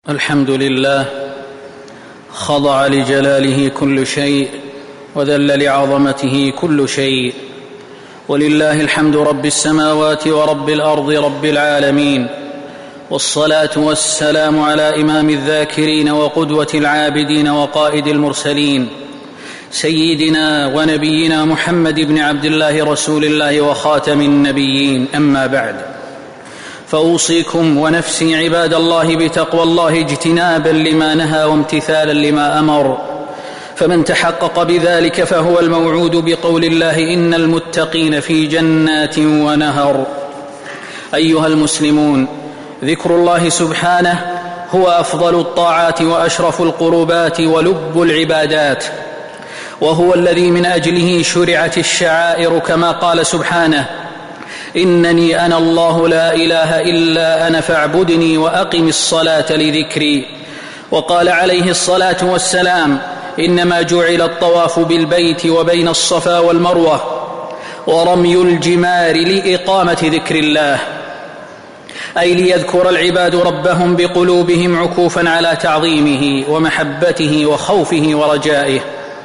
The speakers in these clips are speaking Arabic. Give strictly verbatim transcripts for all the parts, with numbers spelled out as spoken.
الحمد لله خضع لجلاله كل شيء وذل لعظمته كل شيء، ولله الحمد رب السماوات ورب الأرض رب العالمين، والصلاة والسلام على إمام الذاكرين وقدوة العابدين وقائد المرسلين سيدنا ونبينا محمد بن عبد الله رسول الله وخاتم النبيين. أما بعد، فأوصيكم ونفسي عباد الله بتقوى الله اجتنابا لما نهى وامتثالا لما أمر، فمن تحقق بذلك فهو الموعود بقول الله: إن المتقين في جنات ونهر. أيها المسلمون، ذكر الله سبحانه هو أفضل الطاعات وأشرف القربات ولب العبادات، وهو الذي من أجله شرعت الشعائر، كما قال سبحانه: إنني أنا الله لا إله إلا أنا فاعبدني وأقم الصلاة لذكري. وقال عليه الصلاة والسلام: إنما جعل الطواف بالبيت وبين الصفا والمروة ورمي الجمار لإقامة ذكر الله، أي ليذكر العباد ربهم بقلوبهم عكوفا على تعظيمه ومحبته وخوفه ورجائه،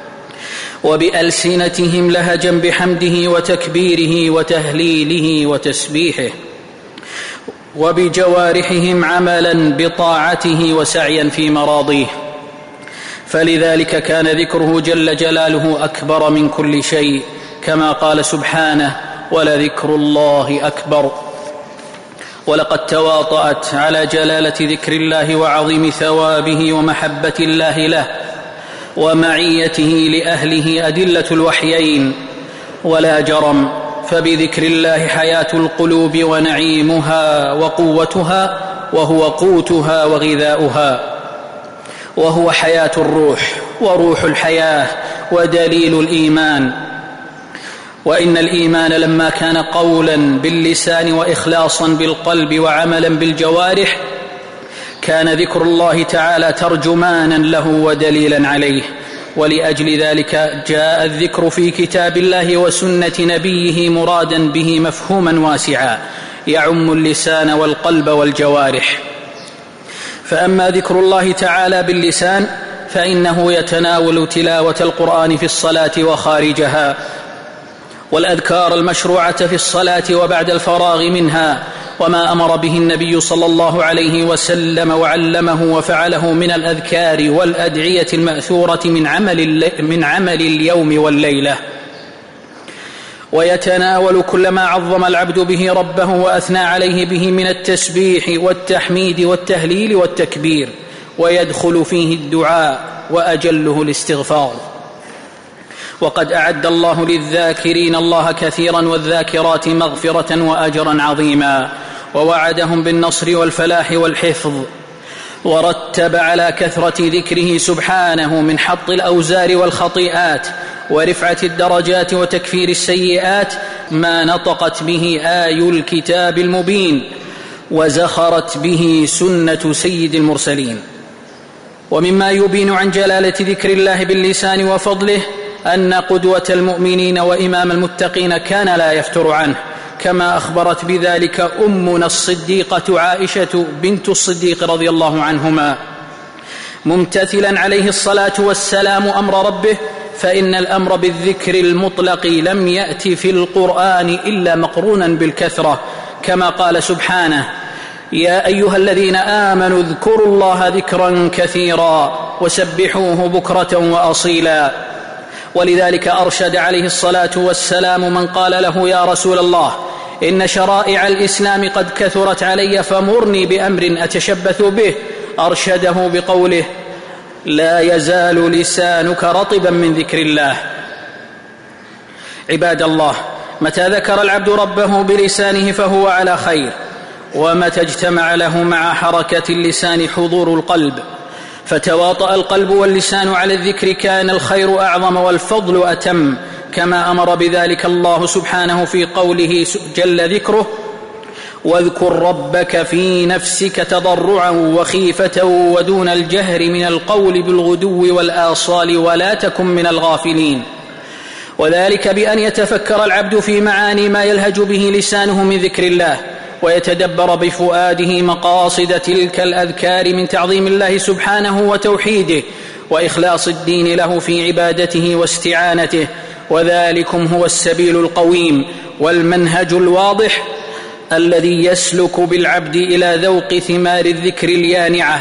وبألسنتهم لهجا بحمده وتكبيره وتهليله وتسبيحه، وبجوارحهم عملا بطاعته وسعيا في مراضيه. فلذلك كان ذكره جل جلاله أكبر من كل شيء، كما قال سبحانه: ولذكر الله أكبر. ولقد تواطأت على جلالة ذكر الله وعظيم ثوابه ومحبة الله له ومعيته لأهله أدلة الوحيين، ولا جرم، فبذكر الله حياة القلوب ونعيمها وقوتها، وهو قوتها وغذاؤها، وهو حياة الروح وروح الحياة ودليل الإيمان. وإن الإيمان لما كان قولا باللسان وإخلاصا بالقلب وعملا بالجوارح، كان ذكر الله تعالى ترجمانا له ودليلا عليه، ولأجل ذلك جاء الذكر في كتاب الله وسنة نبيه مرادا به مفهوما واسعا يعم اللسان والقلب والجوارح. فأما ذكر الله تعالى باللسان فإنه يتناول تلاوة القرآن في الصلاة وخارجها، والأذكار المشروعة في الصلاة وبعد الفراغ منها، وما أمر به النبي صلى الله عليه وسلم وعلمه وفعله من الأذكار والأدعية المأثورة من عمل, من عمل اليوم والليلة. ويتناول كل ما عظم العبد به ربه وأثنى عليه به من التسبيح والتحميد والتهليل والتكبير، ويدخل فيه الدعاء وأجله الاستغفار. وقد أعد الله للذاكرين الله كثيرا والذاكرات مغفرة وأجرا عظيما، ووعدهم بالنصر والفلاح والحفظ، ورتب على كثرة ذكره سبحانه من حط الأوزار والخطيئات ورفعة الدرجات وتكفير السيئات ما نطقت به آي الكتاب المبين وزخرت به سنة سيد المرسلين. ومما يبين عن جلالة ذكر الله باللسان وفضله أن قدوة المؤمنين وإمام المتقين كان لا يفتر عنه، كما أخبرت بذلك أمنا الصديقة عائشة بنت الصديق رضي الله عنهما، ممتثلا عليه الصلاة والسلام أمر ربه، فإن الأمر بالذكر المطلق لم يأت في القرآن إلا مقرونا بالكثرة، كما قال سبحانه: يا أيها الذين آمنوا اذكروا الله ذكرا كثيرا وسبحوه بكرة وأصيلا. ولذلك أرشد عليه الصلاة والسلام من قال له: يا رسول الله، إن شرائع الإسلام قد كثرت علي فمرني بأمر أتشبث به، أرشده بقوله: لا يزال لسانك رطبا من ذكر الله. عباد الله، متى ذكر العبد ربه بلسانه فهو على خير، ومتى اجتمع له مع حركة اللسان حضور القلب فتواطأ القلب واللسان على الذكر كان الخير أعظم والفضل أتم، كما أمر بذلك الله سبحانه في قوله جل ذكره: واذكر ربك في نفسك تضرعا وخيفة ودون الجهر من القول بالغدو والآصال ولا تكن من الغافلين. وذلك بأن يتفكر العبد في معاني ما يلهج به لسانه من ذكر الله، ويتدبر بفؤاده مقاصد تلك الأذكار من تعظيم الله سبحانه وتوحيده وإخلاص الدين له في عبادته واستعانته. وذلكم هو السبيل القويم والمنهج الواضح الذي يسلك بالعبد إلى ذوق ثمار الذكر اليانعة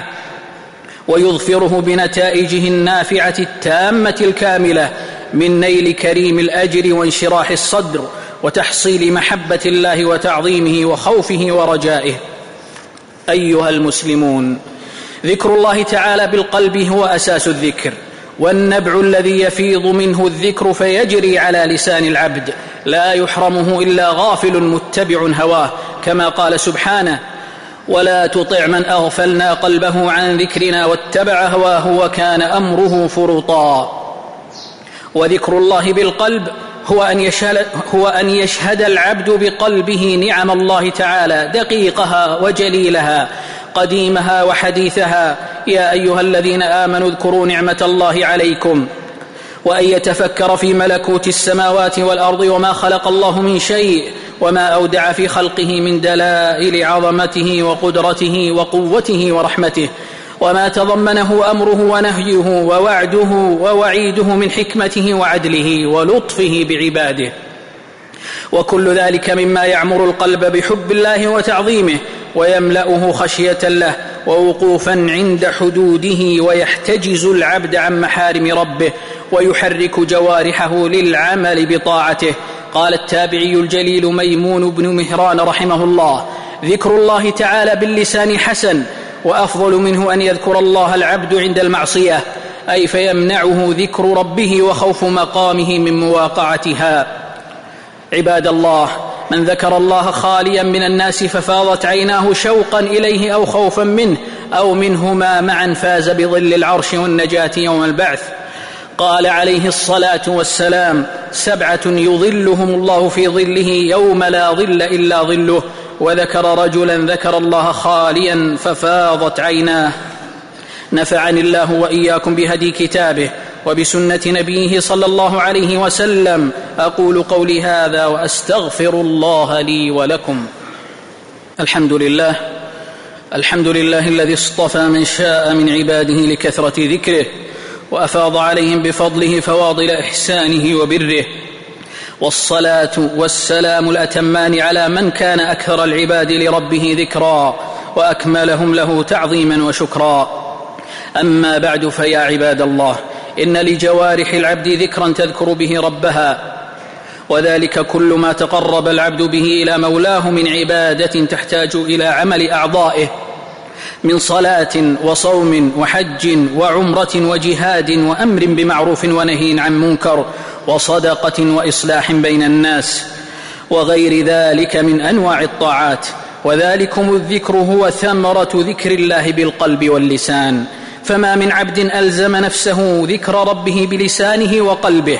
ويظفره بنتائجه النافعة التامة الكاملة من نيل كريم الأجر وانشراح الصدر وتحصيل محبة الله وتعظيمه وخوفه ورجائه. أيها المسلمون، ذكر الله تعالى بالقلب هو أساس الذكر والنبع الذي يفيض منه الذكر فيجري على لسان العبد لا يحرمه إلا غافل متبع هواه، كما قال سبحانه: ولا تطع من أغفلنا قلبه عن ذكرنا واتبع هواه وكان أمره فرطا. وذكر الله بالقلب هو أن يشهد, هو أن يشهد العبد بقلبه نعم الله تعالى دقيقها وجليلها قديمها وحديثها. يا أيها الذين آمنوا اذكروا نعمة الله عليكم، وأن يتفكر في ملكوت السماوات والأرض وما خلق الله من شيء وما أودع في خلقه من دلائل عظمته وقدرته وقوته ورحمته، وما تضمنه أمره ونهيه ووعده ووعيده من حكمته وعدله ولطفه بعباده. وكل ذلك مما يعمر القلب بحب الله وتعظيمه ويملأه خشية له ووقوفا عند حدوده، ويحتجز العبد عن محارم ربه ويحرك جوارحه للعمل بطاعته. قال التابعي الجليل ميمون بن مهران رحمه الله: ذكر الله تعالى باللسان حسن، وأفضل منه أن يذكر الله العبد عند المعصية، أي فيمنعه ذكر ربه وخوف مقامه من مواقعتها. عباد الله، من ذكر الله خاليا من الناس ففاضت عيناه شوقا إليه أو خوفا منه أو منهما معا فاز بظل العرش والنجاة يوم البعث. قال عليه الصلاة والسلام: سبعة يظلهم الله في ظله يوم لا ظل إلا ظله. وذكر رجلا ذكر الله خاليا ففاضت عيناه. نفعني الله وإياكم بهدي كتابه وبسنة نبيه صلى الله عليه وسلم. أقول قولي هذا وأستغفر الله لي ولكم. الحمد لله الحمد لله الذي اصطفى من شاء من عباده لكثرة ذكره، وأفاض عليهم بفضله فواضل إحسانه وبره. والصلاة والسلام الأتمان على من كان أكثر العباد لربه ذكرا وأكملهم له تعظيما وشكرا. أما بعد، فيا عباد الله، إن لجوارح العبد ذكرا تذكر به ربها، وذلك كل ما تقرب العبد به إلى مولاه من عبادة تحتاج إلى عمل أعضائه من صلاة وصوم وحج وعمرة وجهاد وأمر بمعروف ونهي عن منكر وصدقة وإصلاح بين الناس وغير ذلك من أنواع الطاعات. وذلكم الذكر هو ثمرة ذكر الله بالقلب واللسان، فما من عبد ألزم نفسه ذكر ربه بلسانه وقلبه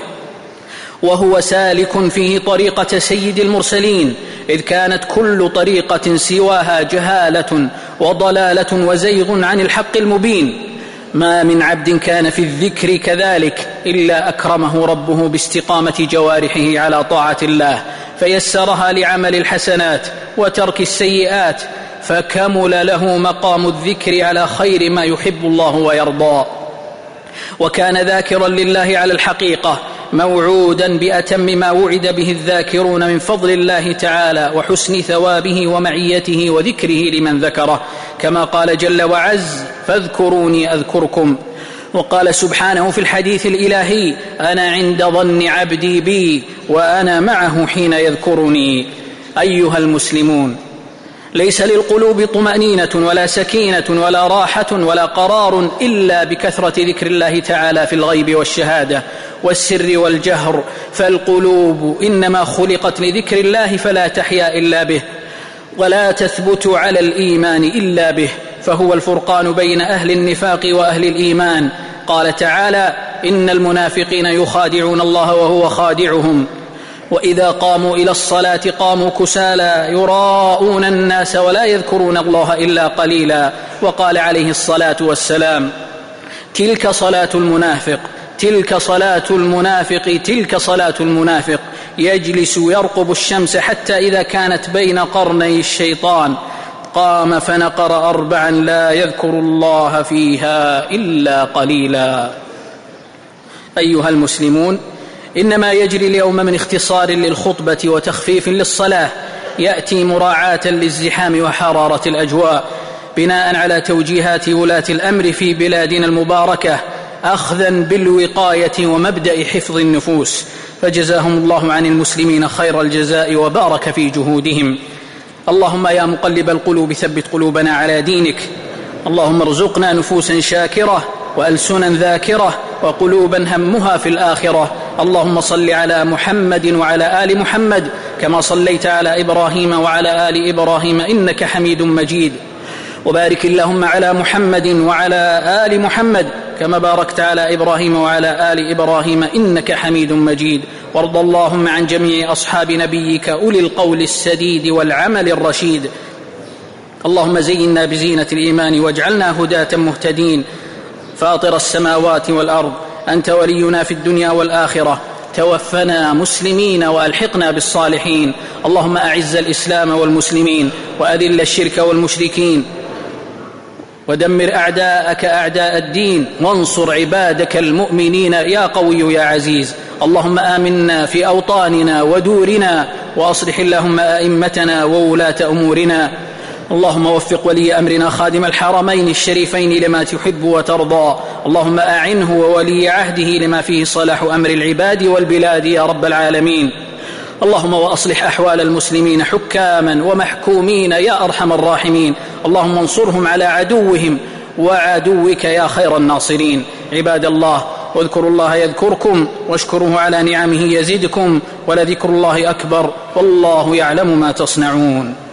وهو سالك فيه طريقة سيد المرسلين، إذ كانت كل طريقة سواها جهالة وضلالة وزيغ عن الحق المبين. ما من عبد كان في الذكر كذلك إلا أكرمه ربه باستقامة جوارحه على طاعة الله، فيسرها لعمل الحسنات وترك السيئات، فكمل له مقام الذكر على خير ما يحب الله ويرضى. وكان ذاكرا لله على الحقيقة، موعودا بأتم ما وعد به الذاكرون من فضل الله تعالى وحسن ثوابه ومعيته وذكره لمن ذكره، كما قال جل وعز: فاذكروني أذكركم. وقال سبحانه في الحديث الإلهي: أنا عند ظن عبدي بي وأنا معه حين يذكرني. أيها المسلمون، ليس للقلوب طمأنينة ولا سكينة ولا راحة ولا قرار إلا بكثرة ذكر الله تعالى في الغيب والشهادة والسر والجهر، فالقلوب إنما خلقت لذكر الله فلا تحيا إلا به، ولا تثبت على الإيمان إلا به، فهو الفرقان بين أهل النفاق وأهل الإيمان. قال تعالى: إن المنافقين يخادعون الله وهو خادعهم، وإذا قاموا إلى الصلاة قاموا كسالى يراءون الناس ولا يذكرون الله إلا قليلا. وقال عليه الصلاة والسلام: تلك صلاة المنافق، تلك صلاة المنافق تلك صلاة المنافق يجلس يرقب الشمس حتى إذا كانت بين قرني الشيطان قام فنقر أربعا لا يذكر الله فيها إلا قليلا. أيها المسلمون، إنما يجري اليوم من اختصار للخطبة وتخفيف للصلاة يأتي مراعاة للزحام وحرارة الأجواء بناء على توجيهات ولاة الأمر في بلادنا المباركة، أخذا بالوقاية ومبدأ حفظ النفوس، فجزاهم الله عن المسلمين خير الجزاء وبارك في جهودهم. اللهم يا مقلب القلوب ثبت قلوبنا على دينك. اللهم ارزقنا نفوسا شاكرة وألسنا ذاكرة وقلوبا همها في الآخرة. اللهم صل على محمد وعلى آل محمد كما صليت على إبراهيم وعلى آل إبراهيم إنك حميد مجيد، وبارك اللهم على محمد وعلى آل محمد كما باركت على إبراهيم وعلى آل إبراهيم إنك حميد مجيد. وارض اللهم عن جميع أصحاب نبيك أولي القول السديد والعمل الرشيد. اللهم زينا بزينة الإيمان واجعلنا هداة مهتدين. فاطر السماوات والأرض، أنت ولينا في الدنيا والآخرة، توفنا مسلمين وألحقنا بالصالحين. اللهم أعز الإسلام والمسلمين وأذل الشرك والمشركين ودمر أعداءك أعداء الدين وانصر عبادك المؤمنين يا قوي يا عزيز. اللهم آمنا في أوطاننا ودورنا وأصلح اللهم أئمتنا وولاة أمورنا. اللهم وفق ولي أمرنا خادم الحرمين الشريفين لما تحب وترضى. اللهم أعنه وولي عهده لما فيه صلاح أمر العباد والبلاد يا رب العالمين. اللهم وأصلح أحوال المسلمين حكاما ومحكومين يا أرحم الراحمين. اللهم انصرهم على عدوهم وعدوك يا خير الناصرين. عباد الله، واذكروا الله يذكركم واشكروه على نعمه يزدكم ولذكر الله أكبر والله يعلم ما تصنعون.